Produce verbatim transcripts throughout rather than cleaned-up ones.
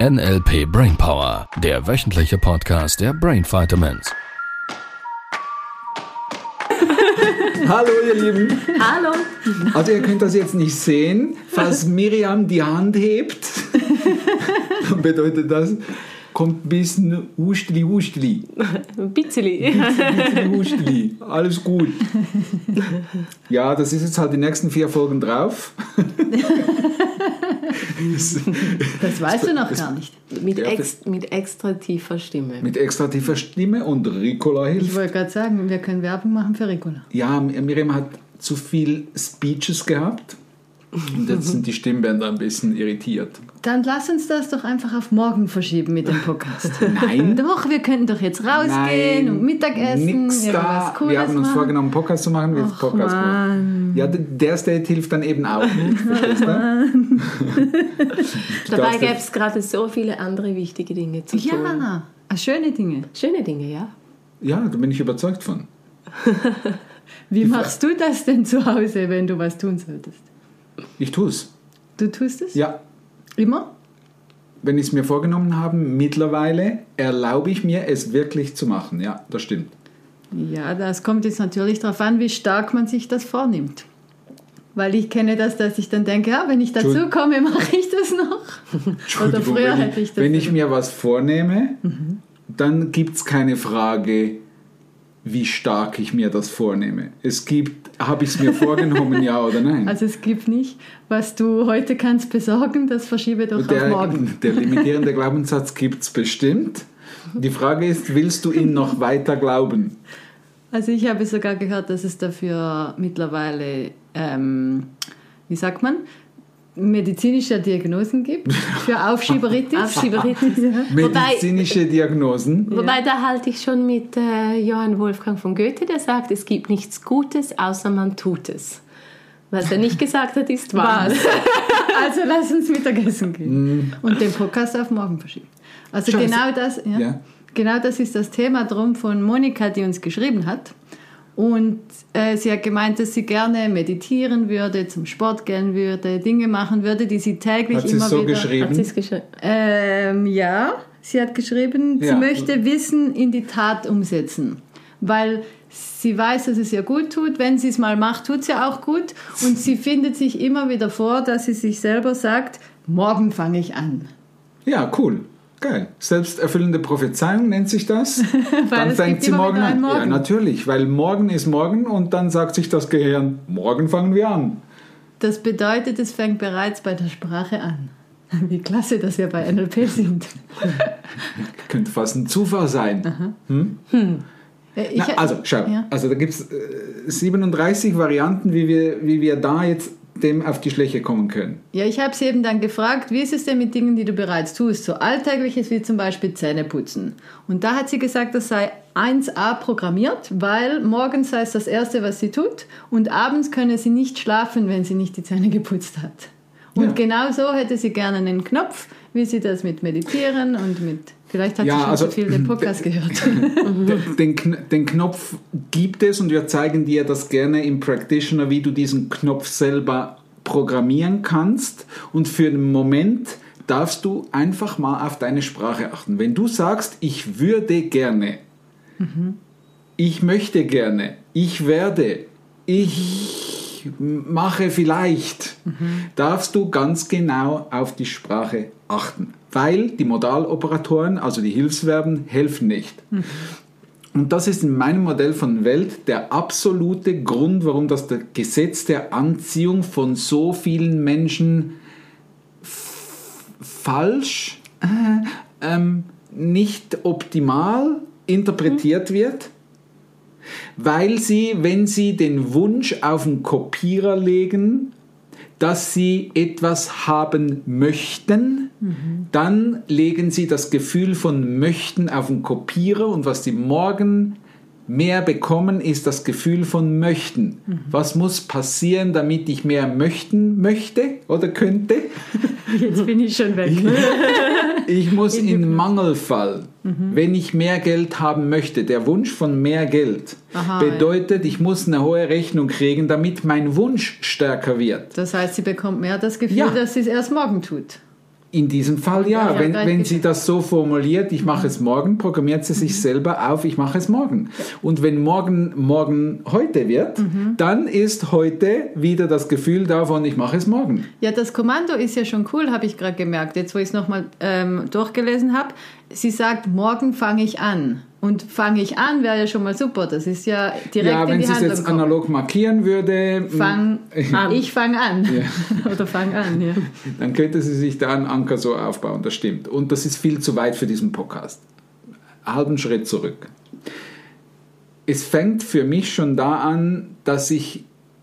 N L P Brainpower, der wöchentliche Podcast der Brain Vitamins. Hallo ihr Lieben. Hallo. Also ihr könnt das jetzt nicht sehen. Falls Miriam die Hand hebt, dann bedeutet das, kommt ein bisschen Hustli Hustli. Ein bisschen. Bisschen Hustli. Alles gut. Ja, das ist jetzt halt die nächsten vier Folgen drauf. Das weißt du noch gar nicht. Mit, ex, mit extra tiefer Stimme. Mit extra tiefer Stimme und Ricola hilft. Ich wollte gerade sagen, wir können Werbung machen für Ricola. Ja, Miriam hat zu viel Speeches gehabt und jetzt sind die Stimmbänder ein bisschen irritiert. Dann lass uns das doch einfach auf morgen verschieben mit dem Podcast. Nein. Doch, wir könnten doch jetzt rausgehen Nein, und Mittagessen, nix irgendwas da. Cooles Wir haben uns machen. vorgenommen, einen Podcast zu machen. Wir haben Och, Podcast Mann. gemacht. Ja, der State hilft dann eben auch nicht. Verstehst du? Dabei gäbe es gerade so viele andere wichtige Dinge zu tun. Ja, ah, schöne Dinge. Schöne Dinge, ja. Ja, da bin ich überzeugt von. Wie machst du das denn zu Hause, wenn du was tun solltest? Ich tue es. Du tust es? Ja. Immer? Wenn ich es mir vorgenommen habe, mittlerweile erlaube ich mir, es wirklich zu machen. Ja, das stimmt. Ja, das kommt jetzt natürlich darauf an, wie stark man sich das vornimmt. Weil ich kenne das, dass ich dann denke, ja, wenn ich dazu komme, mache ich das noch. Oder früher wenn hätte ich das. Wenn ich immer. mir was vornehme, mhm. dann gibt es keine Frage, wie stark ich mir das vornehme. Es gibt, habe ich es mir vorgenommen, ja oder nein? Also es gibt nicht, was du heute kannst besorgen, das verschiebe doch der, auf morgen. Der limitierende Glaubenssatz gibt es bestimmt. Die Frage ist, willst du ihn noch weiter glauben? Also ich habe sogar gehört, dass es dafür mittlerweile, ähm, wie sagt man, medizinische Diagnosen gibt für Aufschieberitis. Aufschieberitis. Ja. Medizinische wobei, Diagnosen. Wobei, da halte ich schon mit äh, Johann Wolfgang von Goethe, der sagt, es gibt nichts Gutes, außer man tut es. Was er nicht gesagt hat, ist wahr. Also lass uns Mittagessen gehen mm. und den Podcast auf morgen verschieben. Also Scheiße. genau das, ja, ja. genau das ist das Thema drum von Monika, die uns geschrieben hat. Und äh, sie hat gemeint, dass sie gerne meditieren würde, zum Sport gehen würde, Dinge machen würde, die sie täglich hat sie immer so wieder... Geschrieben? Hat sie es geschrieben? Ähm, ja, sie hat geschrieben, ja. sie möchte Wissen in die Tat umsetzen, weil sie weiß, dass es ihr gut tut. Wenn sie es mal macht, tut es ja auch gut. Und sie findet sich immer wieder vor, dass sie sich selber sagt, morgen fange ich an. Ja, cool. Geil. Selbsterfüllende Prophezeiung nennt sich das. Dann es fängt gibt sie immer morgen wieder an. einen Morgen. Ja, natürlich, weil morgen ist morgen und dann sagt sich das Gehirn, morgen fangen wir an. Das bedeutet, es fängt bereits bei der Sprache an. Wie klasse, dass wir bei N L P sind. Könnte fast ein Zufall sein. Hm? Hm. Ich, Na, also, schau, ja. also da gibt es äh, siebenunddreißig Varianten, wie wir, wie wir da jetzt dem auf die Schliche kommen können. Ja, ich habe sie eben dann gefragt, wie ist es denn mit Dingen, die du bereits tust, so Alltägliches wie zum Beispiel Zähneputzen. Und da hat sie gesagt, das sei eins a programmiert, weil morgens sei es das Erste, was sie tut und abends könne sie nicht schlafen, wenn sie nicht die Zähne geputzt hat. Und Ja. genau so hätte sie gerne einen Knopf, wie sie das mit Meditieren und mit... Vielleicht hat Ja, sie schon also, zu viel den Podcast gehört. Den, den, den Knopf gibt es und wir zeigen dir das gerne im Practitioner, wie du diesen Knopf selber programmieren kannst. Und für einen Moment darfst du einfach mal auf deine Sprache achten. Wenn du sagst, ich würde gerne, mhm. ich möchte gerne, ich werde, ich mache vielleicht, mhm. darfst du ganz genau auf die Sprache achten. Weil die Modaloperatoren, also die Hilfsverben, helfen nicht. Mhm. Und das ist in meinem Modell von Welt der absolute Grund, warum das Gesetz der Anziehung von so vielen Menschen f- falsch, äh, ähm, nicht optimal interpretiert mhm. wird. Weil sie, wenn sie den Wunsch auf den Kopierer legen, dass sie etwas haben möchten, mhm. dann legen sie das Gefühl von möchten auf den Kopierer und was sie morgen mehr bekommen, ist das Gefühl von möchten. Mhm. Was muss passieren, damit ich mehr möchten möchte oder könnte? Jetzt bin ich schon weg. Ich muss in, in Mangelfall, mhm. wenn ich mehr Geld haben möchte, der Wunsch von mehr Geld Aha, bedeutet, ja. ich muss eine hohe Rechnung kriegen, damit mein Wunsch stärker wird. Das heißt, sie bekommt mehr das Gefühl, ja. dass sie es erst morgen tut. In diesem Fall ja. Ja, wenn ja, wenn sie das so formuliert, ich mache es morgen, programmiert sie sich selber auf, ich mache es morgen. Und wenn morgen, morgen heute wird, mhm. dann ist heute wieder das Gefühl davon, ich mache es morgen. Ja, das Kommando ist ja schon cool, habe ich gerade gemerkt, jetzt wo ich es nochmal ähm, durchgelesen habe. Sie sagt, morgen fange ich an. Und fange ich an, wäre ja schon mal super. Das ist ja direkt ja, in die Handlung. Ja, wenn sie es jetzt kommen. Analog markieren würde. Fang an. Ich fange an. Ja. Oder fang an, ja. Dann könnte sie sich da einen Anker so aufbauen, das stimmt. Und das ist viel zu weit für diesen Podcast. Einen halben Schritt zurück. Es fängt für mich schon da an, dass ich,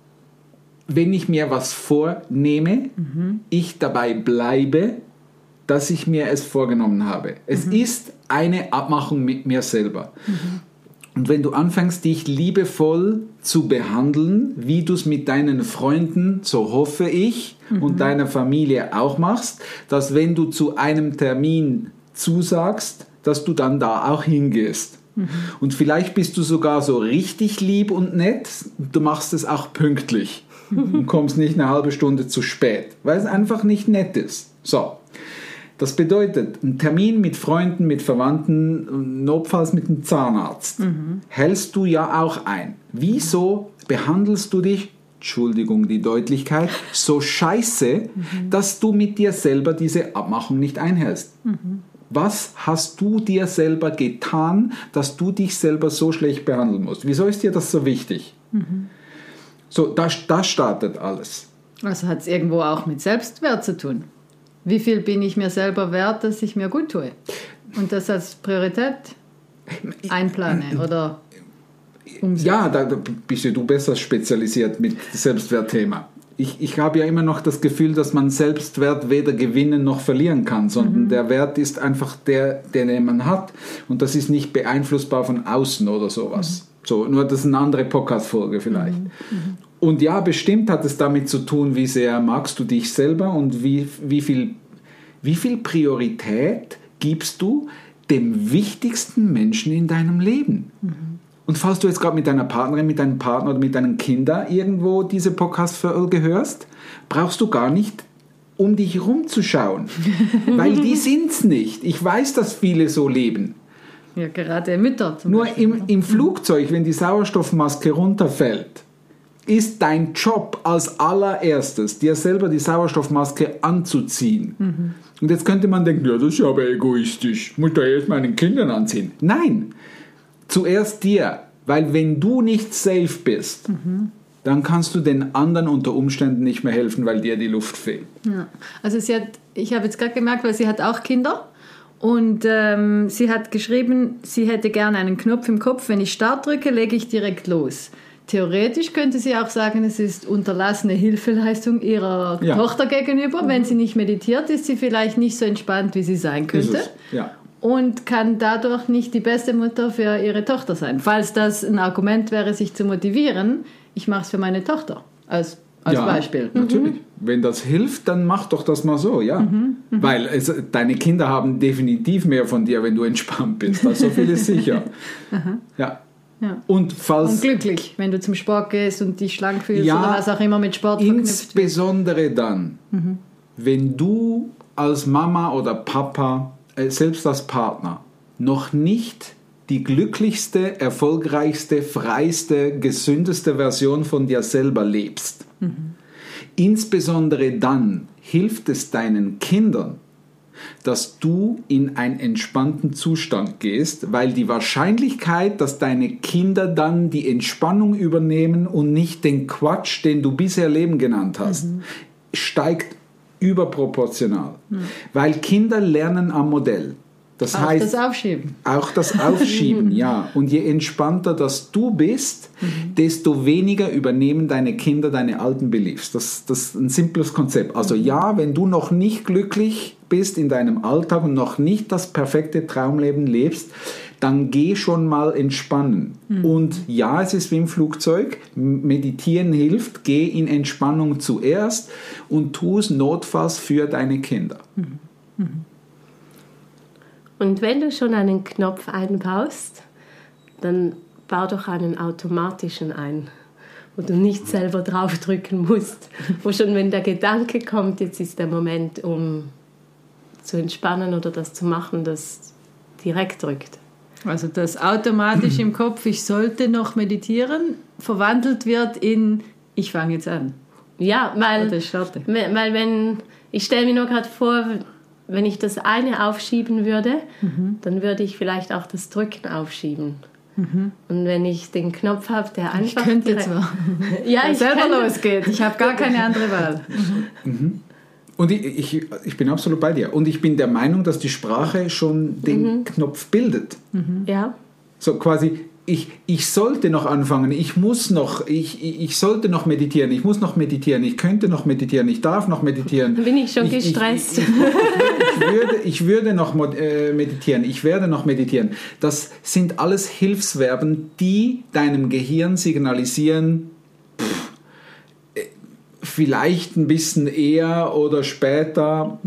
wenn ich mir was vornehme, mhm. ich dabei bleibe, dass ich mir es vorgenommen habe. Es mhm. ist eine Abmachung mit mir selber. Mhm. Und wenn du anfängst, dich liebevoll zu behandeln, wie du es mit deinen Freunden, so hoffe ich, mhm. und deiner Familie auch machst, dass wenn du zu einem Termin zusagst, dass du dann da auch hingehst. Mhm. Und vielleicht bist du sogar so richtig lieb und nett, du machst es auch pünktlich mhm. und kommst nicht eine halbe Stunde zu spät, weil es einfach nicht nett ist. So. Das bedeutet, ein Termin mit Freunden, mit Verwandten, notfalls mit dem Zahnarzt, mhm. hältst du ja auch ein. Wieso behandelst du dich, Entschuldigung die Deutlichkeit, so scheiße, mhm. dass du mit dir selber diese Abmachung nicht einhältst? Mhm. Was hast du dir selber getan, dass du dich selber so schlecht behandeln musst? Wieso ist dir das so wichtig? Mhm. So, da, da startet alles. Also hat es irgendwo auch mit Selbstwert zu tun. Wie viel bin ich mir selber wert, dass ich mir gut tue? Und das als Priorität einplane oder umsetze? Ja, da bist du besser spezialisiert mit Selbstwertthema. Ich, ich habe ja immer noch das Gefühl, dass man Selbstwert weder gewinnen noch verlieren kann, sondern mhm. der Wert ist einfach der, den man hat. Und das ist nicht beeinflussbar von außen oder sowas. Mhm. So, nur das ist eine andere Podcast-Folge vielleicht. Mhm. Mhm. Und ja, bestimmt hat es damit zu tun, wie sehr magst du dich selber und wie, wie, viel, wie viel Priorität gibst du dem wichtigsten Menschen in deinem Leben. Mhm. Und falls du jetzt gerade mit deiner Partnerin, mit deinem Partner oder mit deinen Kindern irgendwo diese Podcast-Folge hörst, brauchst du gar nicht um dich herumzuschauen, weil die sind es nicht. Ich weiß, dass viele so leben. Ja, gerade Mütter zum Nur Beispiel. im, im Flugzeug, wenn die Sauerstoffmaske runterfällt, ist dein Job als allererstes, dir selber die Sauerstoffmaske anzuziehen. Mhm. Und jetzt könnte man denken, ja, das ist ja aber egoistisch, muss doch erst meinen Kindern anziehen. Nein, zuerst dir, weil wenn du nicht safe bist, mhm. dann kannst du den anderen unter Umständen nicht mehr helfen, weil dir die Luft fehlt. Ja. Also sie hat, ich habe jetzt gerade gemerkt, weil sie hat auch Kinder und ähm, sie hat geschrieben, sie hätte gerne einen Knopf im Kopf, wenn ich Start drücke, lege ich direkt los. Theoretisch könnte sie auch sagen, es ist unterlassene Hilfeleistung ihrer ja. Tochter gegenüber. Wenn sie nicht meditiert, ist sie vielleicht nicht so entspannt, wie sie sein könnte. Ja. Und kann dadurch nicht die beste Mutter für ihre Tochter sein. Falls das ein Argument wäre, sich zu motivieren, ich mache es für meine Tochter als, als ja, Beispiel. Natürlich. Mhm. Wenn das hilft, dann mach doch das mal so, ja. Mhm. Mhm. Weil es, deine Kinder haben definitiv mehr von dir, wenn du entspannt bist. Also so viel ist sicher. Ja. Ja. Und, falls, und glücklich, wenn du zum Sport gehst und dich schlank fühlst ja, oder was auch immer mit Sport verknüpft wird. Insbesondere dann, mhm. wenn du als Mama oder Papa, äh, selbst als Partner, noch nicht die glücklichste, erfolgreichste, freiste, gesündeste Version von dir selber lebst. Mhm. Insbesondere dann hilft es deinen Kindern, dass du in einen entspannten Zustand gehst, weil die Wahrscheinlichkeit, dass deine Kinder dann die Entspannung übernehmen und nicht den Quatsch, den du bisher Leben genannt hast, mhm. steigt überproportional. Mhm. Weil Kinder lernen am Modell. Das auch heißt, das Aufschieben. Auch das Aufschieben, ja. Und je entspannter das du bist, mhm. desto weniger übernehmen deine Kinder deine alten Beliefs. Das, das ist ein simples Konzept. Also ja, wenn du noch nicht glücklich bist in deinem Alltag und noch nicht das perfekte Traumleben lebst, dann geh schon mal entspannen. Mhm. Und ja, es ist wie im Flugzeug, meditieren hilft, geh in Entspannung zuerst und tu es notfalls für deine Kinder. Mhm. Mhm. Und wenn du schon einen Knopf einbaust, dann bau doch einen automatischen ein, wo du nicht selber draufdrücken musst. Wo schon, wenn der Gedanke kommt, jetzt ist der Moment, um zu entspannen oder das zu machen, das direkt drückt. Also das automatisch im Kopf, ich sollte noch meditieren, verwandelt wird in, ich fange jetzt an. Ja, weil, Oder ich starte. weil wenn, ich stelle mir nur gerade vor, wenn ich das eine aufschieben würde, mhm. dann würde ich vielleicht auch das Drücken aufschieben. Mhm. Und wenn ich den Knopf habe, der einfach... Ich könnte direkt, zwar, ja, der ich selber könnte, losgeht. Ich habe gar keine andere Wahl. Mhm. Mhm. Und ich, ich, ich bin absolut bei dir. Und ich bin der Meinung, dass die Sprache schon den mhm. Knopf bildet. Mhm. Ja. So quasi, ich, ich sollte noch anfangen, ich muss noch, ich, ich sollte noch meditieren, ich muss noch meditieren, ich könnte noch meditieren, ich darf noch meditieren. Dann bin ich schon ich, gestresst. Ich, ich, ich, würde, ich würde noch meditieren, ich werde noch meditieren. Das sind alles Hilfsverben, die deinem Gehirn signalisieren, pff, vielleicht ein bisschen eher oder später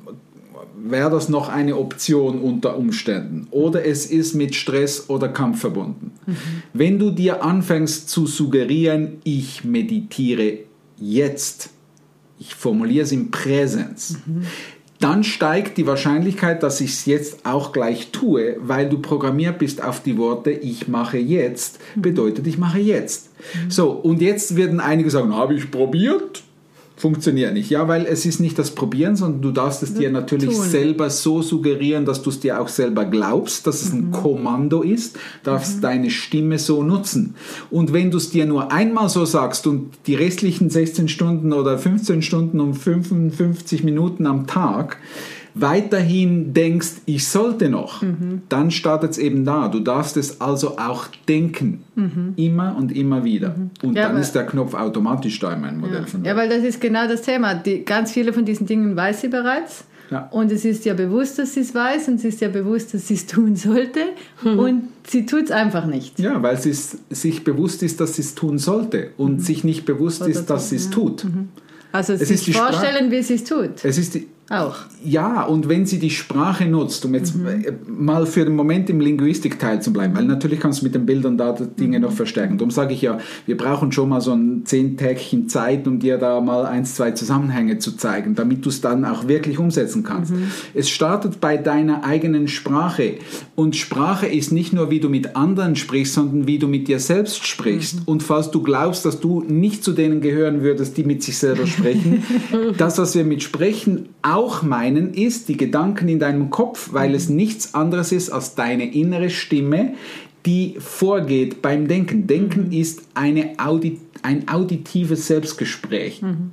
wäre das noch eine Option unter Umständen. Oder es ist mit Stress oder Kampf verbunden. Mhm. Wenn du dir anfängst zu suggerieren, ich meditiere jetzt, ich formuliere es im Präsens, mhm. dann steigt die Wahrscheinlichkeit, dass ich es jetzt auch gleich tue, weil du programmiert bist auf die Worte, ich mache jetzt, bedeutet, ich mache jetzt. Mhm. So, und jetzt werden einige sagen, habe ich probiert? Funktioniert nicht. Ja, weil es ist nicht das Probieren, sondern du darfst es dir natürlich tun. Selber so suggerieren, dass du es dir auch selber glaubst, dass es ein mhm. Kommando ist, darfst mhm. deine Stimme so nutzen. Und wenn du es dir nur einmal so sagst und die restlichen sechzehn Stunden oder fünfzehn Stunden um fünfundfünfzig Minuten am Tag weiterhin denkst, ich sollte noch, mhm. dann startet es eben da. Du darfst es also auch denken. Mhm. Immer und immer wieder. Mhm. Und ja, dann ist der Knopf automatisch da in meinem Modell. Ja, von ja, weil das ist genau das Thema. Die, ganz viele von diesen Dingen weiß sie bereits. Ja. Und es ist ja bewusst, dass sie es weiß und es ist ja bewusst, dass sie es tun sollte. Mhm. Und sie tut es einfach nicht. Ja, weil sie sich bewusst ist, dass sie es tun sollte und mhm. sich nicht bewusst Oder ist, dass sie es tut. Mhm. Also es sich vorstellen, Sprache, wie sie es tut. Es ist die, auch. Ja, und wenn sie die Sprache nutzt, um jetzt mhm. mal für den Moment im Linguistikteil zu bleiben, weil natürlich kannst du mit den Bildern da Dinge mhm. noch verstärken. Darum sage ich ja, wir brauchen schon mal so ein zehn Tägchen Zeit, um dir da mal eins, zwei Zusammenhänge zu zeigen, damit du es dann auch wirklich umsetzen kannst. Mhm. Es startet bei deiner eigenen Sprache. Und Sprache ist nicht nur, wie du mit anderen sprichst, sondern wie du mit dir selbst sprichst. Mhm. Und falls du glaubst, dass du nicht zu denen gehören würdest, die mit sich selber sprechen, das, was wir mit Sprechen auch meinen, ist die Gedanken in deinem Kopf, weil mhm. es nichts anderes ist als deine innere Stimme, die vorgeht beim Denken. Denken mhm. ist eine Audi- ein auditives Selbstgespräch. Mhm.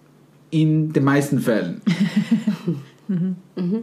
In den meisten Fällen. mhm. Mhm.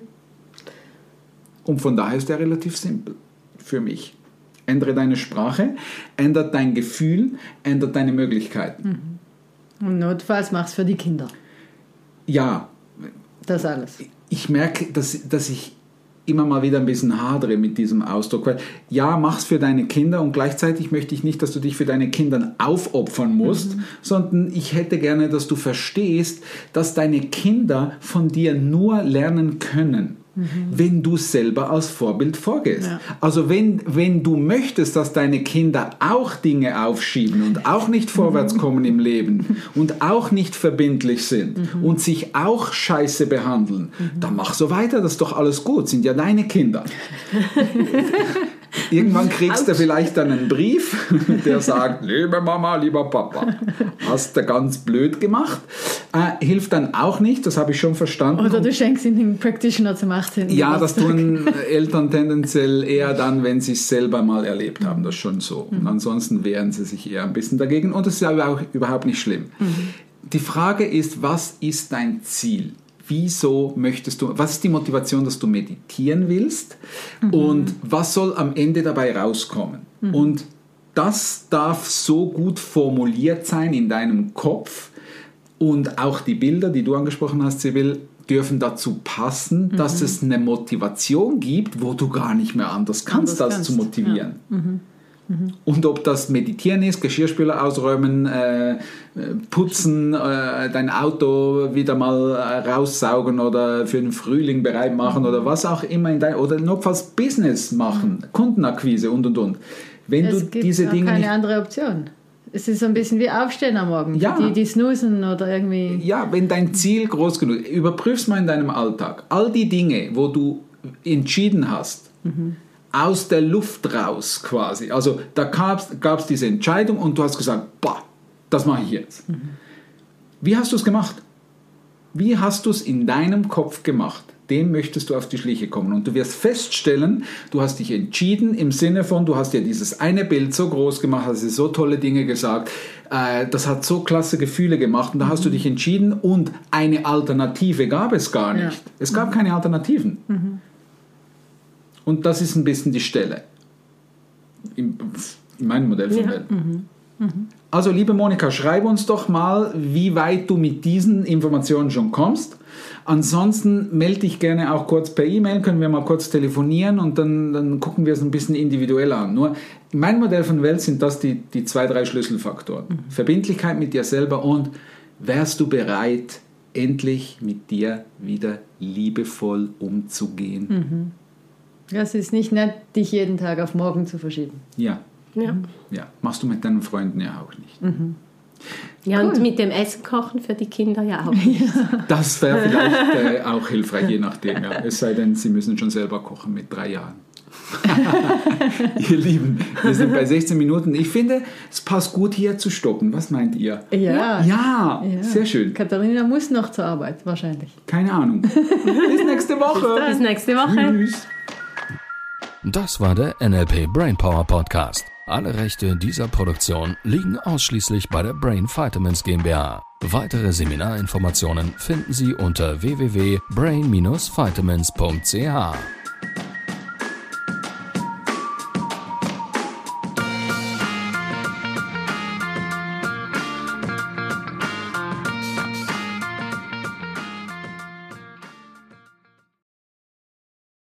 Und von daher ist der relativ simpel für mich. Ändere deine Sprache, ändert dein Gefühl, ändert deine Möglichkeiten. Mhm. Und notfalls mach's für die Kinder. Ja. Das alles. Ich merke, dass, dass ich immer mal wieder ein bisschen hadere mit diesem Ausdruck. Weil ja, mach's für deine Kinder und gleichzeitig möchte ich nicht, dass du dich für deine Kinder aufopfern musst, mhm. sondern ich hätte gerne, dass du verstehst, dass deine Kinder von dir nur lernen können, mhm. wenn du selber als Vorbild vorgehst. Ja. Also wenn, wenn du möchtest, dass deine Kinder auch Dinge aufschieben und auch nicht vorwärts kommen im Leben und auch nicht verbindlich sind mhm. und sich auch scheiße behandeln, mhm. dann mach so weiter, das ist doch alles gut, sind ja deine Kinder. Irgendwann kriegst du vielleicht dann einen Brief, der sagt, liebe Mama, lieber Papa, hast du ganz blöd gemacht. Äh, hilft dann auch nicht, das habe ich schon verstanden. Oder du schenkst ihn den Practitioner zum achtzehnten Ja, das tun Eltern tendenziell eher dann, wenn sie es selber mal erlebt haben, das ist schon so. Und ansonsten wehren sie sich eher ein bisschen dagegen und das ist aber auch überhaupt nicht schlimm. Mhm. Die Frage ist, was ist dein Ziel? Wieso möchtest du, was ist die Motivation, dass du meditieren willst mhm. und was soll am Ende dabei rauskommen? Mhm. Und das darf so gut formuliert sein in deinem Kopf und auch die Bilder, die du angesprochen hast, Sibyl, dürfen dazu passen, mhm. dass es eine Motivation gibt, wo du gar nicht mehr anders kannst, anders als kannst. zu motivieren. Ja. Mhm. Mhm. Und ob das Meditieren ist, Geschirrspüler ausräumen, äh, putzen, äh, dein Auto wieder mal äh, raussaugen oder für den Frühling bereit machen mhm. oder was auch immer in dein, oder notfalls Business machen, mhm. Kundenakquise und und und. Wenn es du gibt diese auch Dinge keine nicht, andere Option. Es ist so ein bisschen wie Aufstehen am Morgen, Ja. die, die snoosen oder irgendwie... Ja, wenn dein Ziel groß genug ist, überprüf's mal in deinem Alltag. All die Dinge, wo du entschieden hast, mhm. aus der Luft raus quasi. Also da gab es diese Entscheidung und du hast gesagt, boah, das mache ich jetzt. Mhm. Wie hast du es gemacht? Wie hast du es in deinem Kopf gemacht? Dem möchtest du auf die Schliche kommen. Und du wirst feststellen, du hast dich entschieden im Sinne von, du hast dir dieses eine Bild so groß gemacht, hast dir so tolle Dinge gesagt, äh, das hat so klasse Gefühle gemacht und da mhm. hast du dich entschieden und eine Alternative gab es gar nicht. Ja. Es gab mhm. keine Alternativen. Mhm. Und das ist ein bisschen die Stelle in, in meinem Modell von ja. Welt. Mhm. Mhm. Also liebe Monika, schreib uns doch mal, wie weit du mit diesen Informationen schon kommst. Ansonsten melde dich gerne auch kurz per E-Mail, können wir mal kurz telefonieren und dann, dann gucken wir es ein bisschen individuell an. Nur in meinem Modell von Welt sind das die, die zwei, drei Schlüsselfaktoren. Mhm. Verbindlichkeit mit dir selber und wärst du bereit, endlich mit dir wieder liebevoll umzugehen? Mhm. Ja, es ist nicht nett, dich jeden Tag auf morgen zu verschieben. Ja. Ja. Ja, machst du mit deinen Freunden ja auch nicht. Mhm. Ja, Cool. und mit dem Essen kochen für die Kinder ja auch nicht. Das wäre vielleicht äh, auch hilfreich, je nachdem. Ja. Es sei denn, sie müssen schon selber kochen mit drei Jahren. Ihr Lieben, wir sind bei sechzehn Minuten. Ich finde, es passt gut hier zu stoppen. Was meint ihr? Ja. Ja, Ja. sehr schön. Katharina muss noch zur Arbeit, wahrscheinlich. Keine Ahnung. Bis nächste Woche. Bis nächste Woche. Tschüss. Das war der N L P Brainpower Podcast. Alle Rechte dieser Produktion liegen ausschließlich bei der Brain Vitamins GmbH. Weitere Seminarinformationen finden Sie unter w w w punkt brain dash vitamins punkt c h.